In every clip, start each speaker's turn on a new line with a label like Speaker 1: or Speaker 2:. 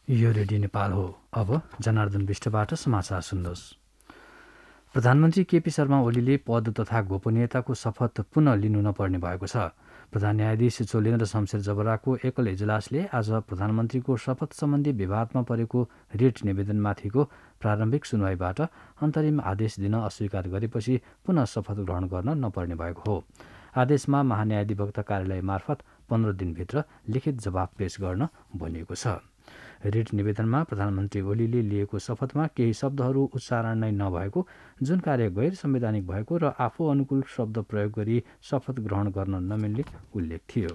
Speaker 1: यो रेडियो नेपाल हो। अब जनार्दन विष्टबाट समाचार सुन्नुहोस्। प्रधानमन्त्री केपी शर्मा ओलीले पद तथा गोपनीयताको शपथ पुनः लिनु नपर्ने भएको छ। प्रधान न्यायाधीश चोलेन्द्र शमशेर जबराको एकल इजलासले आज प्रधानमन्त्रीको शपथ सम्बन्धी विवादमा परेको रिट निवेदनमाथिको प्रारम्भिक सुनवाईबाट अन्तरिम आदेश दिन अस्वीकार गरेपछि पुनः शपथ ग्रहण गर्न नपर्ने भएको हो। आदेशमा महान्यायाधिवक्ता कार्यालय मार्फत 15 दिनभित्र लिखित जवाब पेश गर्न भनिएको छ। रिट निवेदनमा प्रधानमन्त्री ओलीले लिएको शपथमा केही शब्दहरू उच्चारण नै नभएको, जुन कार्य गैर संवैधानिक भएको र आफू अनुकूल शब्द प्रयोग गरी शपथ ग्रहण गर्न नमिल्ने उल्लेख थियो।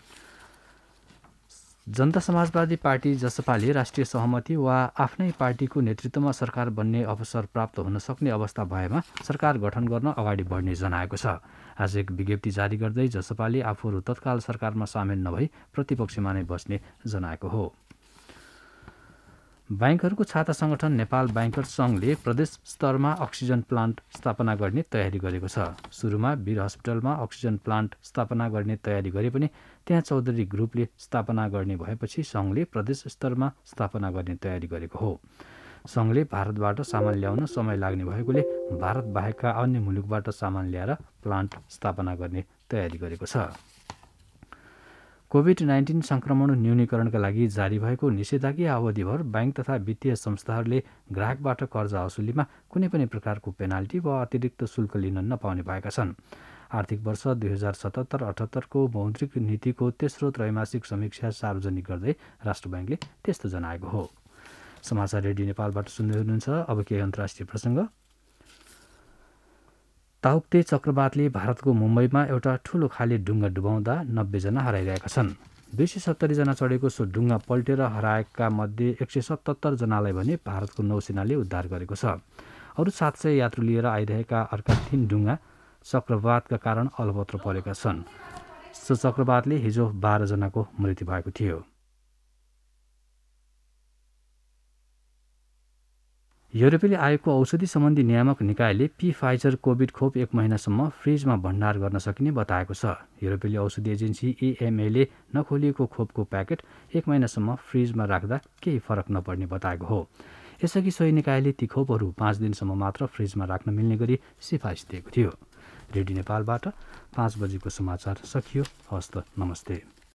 Speaker 1: जनता समाजवादी पार्टी जसपाले राष्ट्रिय सहमति वा आफ्नै पार्टीको नेतृत्वमा सरकार बन्ने अवसर प्राप्त हुन सक्ने अवस्था भएमा सरकार गठन गर्न अगाडि बढ्ने जनाएको छ। आज एक विज्ञप्ति जारी गर्दै जसपाले आफूहरू तत्काल सरकारमा सामेल नभई प्रतिपक्षमा नै बस्ने जनाएको हो। बैंकहरूको छाता संगठन नेपाल बैंकर्स संघले प्रदेश स्तरमा अक्सिजन प्लान्ट स्थापना गर्ने तयारी गरेको छ। सुरुमा वीर हस्पिटलमा अक्सिजन प्लान्ट स्थापना गर्ने तयारी गरे पनि त्यहाँ चौधरी ग्रुपले स्थापना गर्ने भएपछि संघले प्रदेश स्तरमा स्थापना गर्ने तयारी गरेको हो। संघले भारतबाट सामान ल्याउन समय लाग्ने भएकोले भारत बाहेकका अन्य मुलुकबाट सामान ल्याएर प्लान्ट स्थापना गर्ने तयारी गरेको छ। कोभिड-19 संक्रमण न्यूनीकरणका लागि जारी भएको निषेधाज्ञा अवधिभर बैंक तथा वित्तीय संस्थाहरूले ग्राहकबाट कर्जा असुलीमा कुनै पनि प्रकारको पेनाल्टी वा अतिरिक्त शुल्क लिन नपाउने भएका छन्। आर्थिक वर्ष 2077-78 को मौद्रिक नीतिको तेस्रो त्रैमासिक समीक्षा सार्वजनिक गर्दै राष्ट्र बैंकले त्यस्तो जनाएको हो। समाचार रेडियो नेपालबाट सुन्दै हुनुहुन्छ। अब केही अन्तर्राष्ट्रिय प्रसङ्ग। ताउक्ते चक्रवातले भारतको मुम्बईमा एउटा ठूलो खाली डुङ्गा डुबाउँदा 90 जना हराइरहेका छन्। 270 जना चढेको सो डुङ्गा पल्टेर हराएका मध्ये 177 जनालाई भने भारतको नौसेनाले उद्धार गरेको छ। अरू 700 यात्रु लिएर आइरहेका अर्का 3 डुङ्गा चक्रवातका कारण अलपत्र परेका छन्। सो चक्रवातले हिजो 12 जनाको मृत्यु भएको थियो। युरोपेली आयोगको औषधि सम्बन्धी नियामक निकायले फाइजर कोभिड खोप 1 महिनासम्म फ्रिजमा भण्डार गर्न सकिने बताएको छ। युरोपेली औषधि एजेन्सी EMAले नखोलिएको खोपको प्याकेट 1 महिनासम्म फ्रिजमा राख्दा केही फरक नपर्ने बताएको हो। यसअघि सोही निकायले ती खोपहरू 5 दिनसम्म मात्र फ्रिजमा राख्न मिल्ने गरी सिफारिस दिएको थियो। रेडियो नेपालबाट 5 बजेको समाचार सकियो। हस्त नमस्ते।